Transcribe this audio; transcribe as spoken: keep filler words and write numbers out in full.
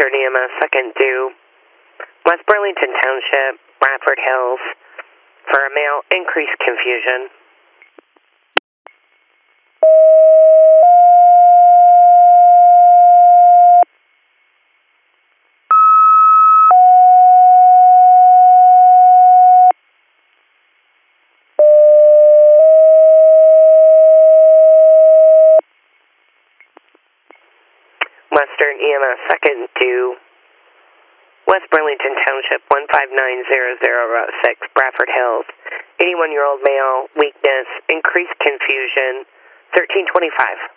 Western E M S second due, West Burlington Township, Bradford Hills, for a male, increased confusion. Western E M S second due, West Burlington Township, one five nine zero zero six, Bradford Hills. eighty-one-year-old male, weakness, increased confusion, thirteen twenty-five.